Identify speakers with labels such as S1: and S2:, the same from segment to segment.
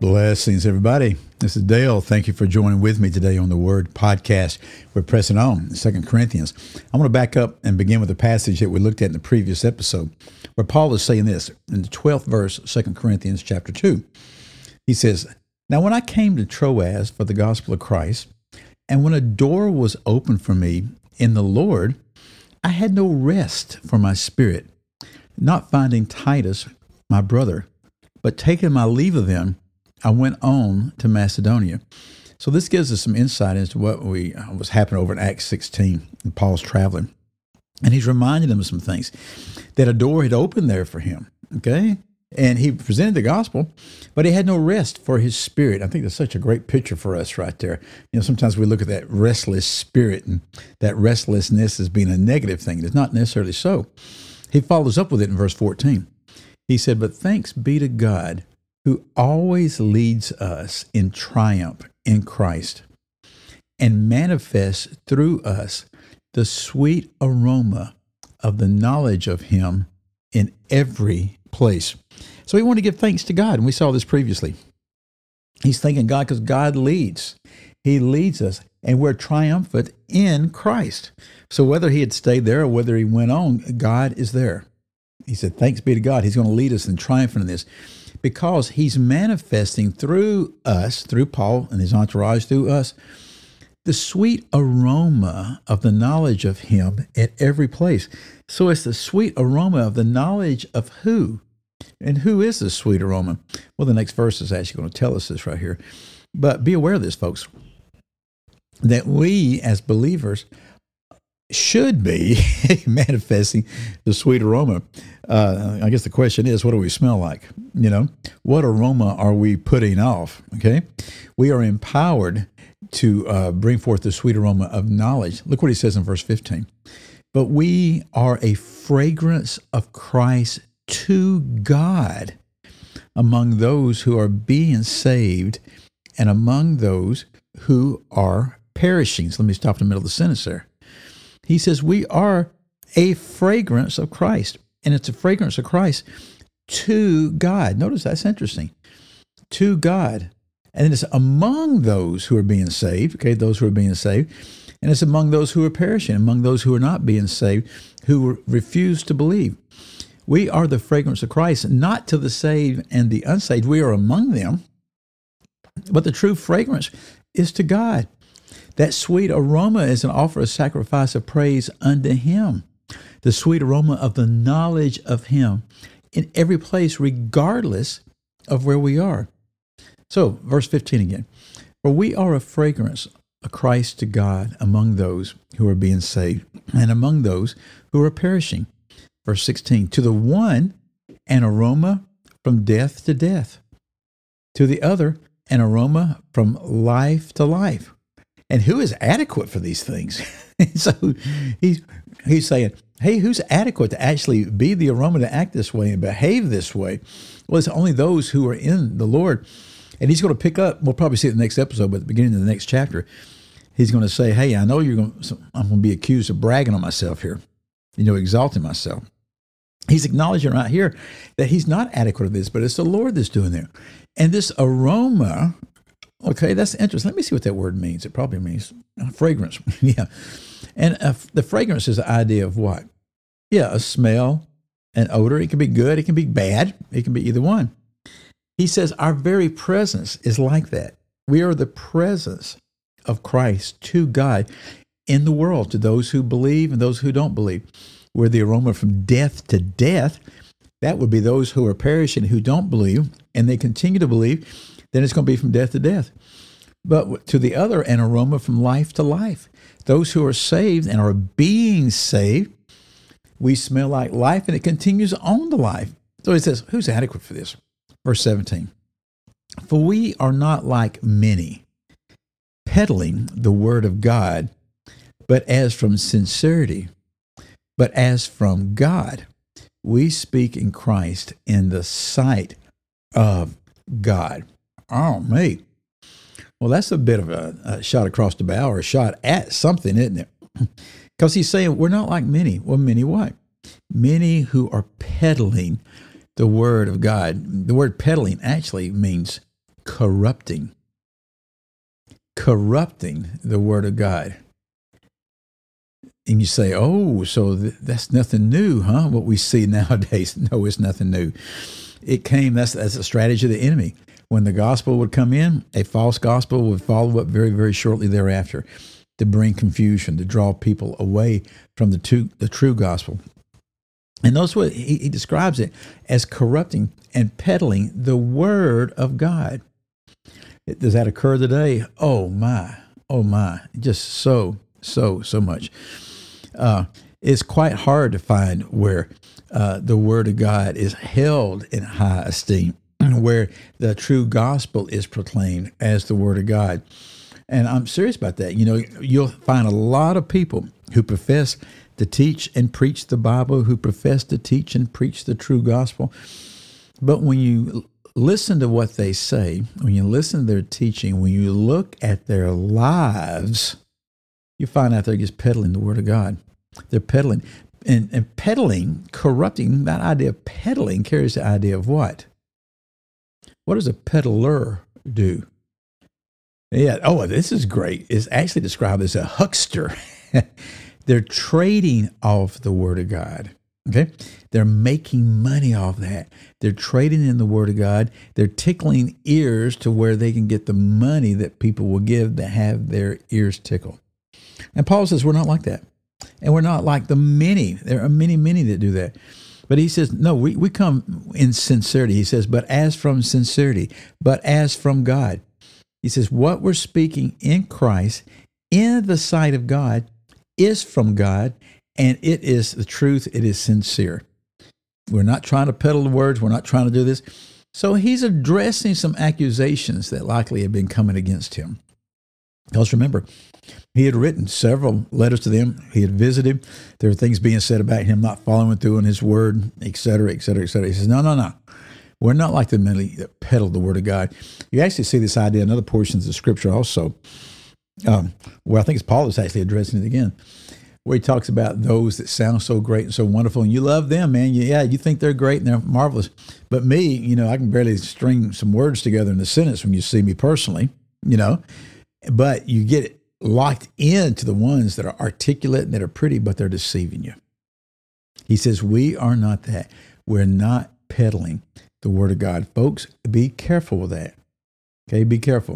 S1: Blessings, everybody. This is Dale. Thank you for joining with me today on the Word Podcast. We're pressing on in 2 Corinthians. I'm going to back up and begin with the passage that we looked at in the previous episode, where Paul is saying this in the 12th verse, 2 Corinthians chapter 2. He says, "Now when I came to Troas for the gospel of Christ, and when a door was opened for me in the Lord, I had no rest for my spirit, not finding Titus, my brother, but taking my leave of them, I went on to Macedonia." So this gives us some insight into what was happening over in Acts 16. And Paul's traveling. And he's reminding them of some things, that a door had opened there for him, okay? And he presented the gospel, but he had no rest for his spirit. I think that's such a great picture for us right there. You know, sometimes we look at that restless spirit and that restlessness as being a negative thing. It's not necessarily so. He follows up with it in verse 14. He said, "But thanks be to God, who always leads us in triumph in Christ and manifests through us the sweet aroma of the knowledge of him in every place." So we want to give thanks to God, and we saw this previously. He's thanking God because God leads. He leads us, and we're triumphant in Christ. So whether he had stayed there or whether he went on, God is there. He said, thanks be to God. He's going to lead us in triumphant in this, because he's manifesting through us, through Paul and his entourage, through us, the sweet aroma of the knowledge of him at every place. So it's the sweet aroma of the knowledge of who? And who is this sweet aroma? Well, the next verse is actually going to tell us this right here. But be aware of this, folks, that we as believers should be manifesting the sweet aroma. I guess the question is, what do we smell like? You know, what aroma are we putting off? Okay, we are empowered to bring forth the sweet aroma of knowledge. Look what he says in verse 15. "But we are a fragrance of Christ to God among those who are being saved and among those who are perishing." So let me stop in the middle of the sentence there. He says, we are a fragrance of Christ, and it's a fragrance of Christ to God. Notice that's interesting. To God. And it's among those who are being saved, okay, those who are being saved, and it's among those who are perishing, among those who are not being saved, who refuse to believe. We are the fragrance of Christ, not to the saved and the unsaved. We are among them, but the true fragrance is to God. That sweet aroma is an offer of sacrifice of praise unto him. The sweet aroma of the knowledge of him in every place, regardless of where we are. So, verse 15 again. "For we are a fragrance of Christ to God among those who are being saved and among those who are perishing." Verse 16. "To the one, an aroma from death to death. To the other, an aroma from life to life." And who is adequate for these things? So he's saying, hey, who's adequate to actually be the aroma, to act this way and behave this way? Well, it's only those who are in the Lord. And he's going to pick up, we'll probably see it in the next episode, but at the beginning of the next chapter, he's going to say, hey, I know I'm going to be accused of bragging on myself here, exalting myself. He's acknowledging right here that he's not adequate of this, but it's the Lord that's doing it. And this aroma, okay, that's interesting. Let me see what that word means. It probably means fragrance. Yeah. And the fragrance is the idea of what? Yeah, a smell, an odor. It can be good. It can be bad. It can be either one. He says our very presence is like that. We are the presence of Christ to God in the world, to those who believe and those who don't believe. We're the aroma from death to death. That would be those who are perishing, who don't believe, and they continue to believe. Then it's going to be from death to death. But to the other, an aroma from life to life. Those who are saved and are being saved, we smell like life, and it continues on to life. So he says, who's adequate for this? Verse 17, "For we are not like many, peddling the word of God, but as from sincerity, but as from God, we speak in Christ in the sight of God." Oh, mate. Well, that's a bit of a shot across the bow, or a shot at something, isn't it? Because he's saying we're not like many. Well, many what? Many who are peddling the word of God. The word peddling actually means corrupting the Word of God. And you say, oh, so that's nothing new, huh? What we see nowadays. No, it's nothing new. It came, that's a strategy of the enemy. When the gospel would come in, a false gospel would follow up very, very shortly thereafter to bring confusion, to draw people away from the true gospel. And notice what he describes it as corrupting and peddling the Word of God. Does that occur today? Oh my, just so much. It's quite hard to find where the Word of God is held in high esteem, where the true gospel is proclaimed as the Word of God. And I'm serious about that. You know, you'll find a lot of people who profess to teach and preach the Bible, who profess to teach and preach the true gospel. But when you listen to what they say, when you listen to their teaching, when you look at their lives, you find out they're just peddling the Word of God. They're peddling. And peddling, corrupting, that idea of peddling carries the idea of what? What does a peddler do? Yeah, oh, this is great. It's actually described as a huckster. They're trading off the Word of God. Okay? They're making money off that. They're trading in the Word of God. They're tickling ears to where they can get the money that people will give to have their ears tickled. And Paul says we're not like that. And we're not like the many. There are many that do that. But he says, no, we come in sincerity. He says, but as from sincerity, but as from God. He says, what we're speaking in Christ, in the sight of God, is from God, and it is the truth. It is sincere. We're not trying to peddle the words. We're not trying to do this. So he's addressing some accusations that likely have been coming against him. Because remember, he had written several letters to them. He had visited. There were things being said about him not following through on his word, et cetera, et cetera, et cetera. He says, no. We're not like the men that peddle the Word of God. You actually see this idea in other portions of Scripture also, where I think it's Paul that's actually addressing it again, where he talks about those that sound so great and so wonderful, and you love them, man. You think they're great and they're marvelous. But me, I can barely string some words together in a sentence when you see me personally, But you get locked into the ones that are articulate and that are pretty, but they're deceiving you. He says, we are not that. We're not peddling the Word of God. Folks, be careful with that. Okay, be careful.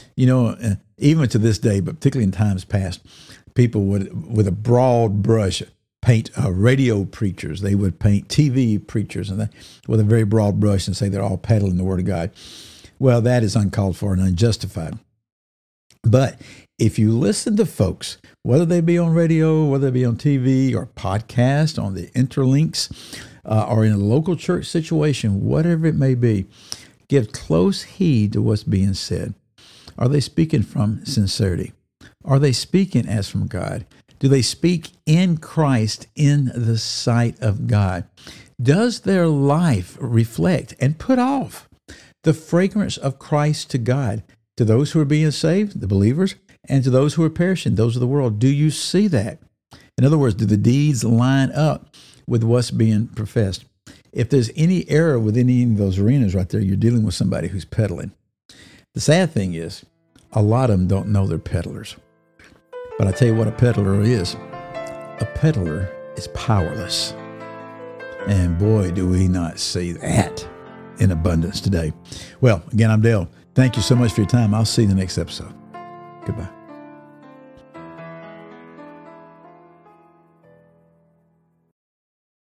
S1: Even to this day, but particularly in times past, people would, with a broad brush, paint radio preachers. They would paint TV preachers and with a very broad brush and say they're all peddling the Word of God. Well, that is uncalled for and unjustified. But if you listen to folks, whether they be on radio, whether they be on TV or podcast, on the interlinks, or in a local church situation, whatever it may be, give close heed to what's being said. Are they speaking from sincerity? Are they speaking as from God? Do they speak in Christ in the sight of God? Does their life reflect and put off the fragrance of Christ to God, to those who are being saved, the believers, and to those who are perishing, those of the world? Do you see that? In other words, do the deeds line up with what's being professed? If there's any error within any of those arenas right there, you're dealing with somebody who's peddling. The sad thing is, a lot of them don't know they're peddlers. But I tell you what a peddler is. A peddler is powerless. And boy, do we not see that in abundance today. Well, again, I'm Dale. Thank you so much for your time. I'll see you in the next episode. Goodbye.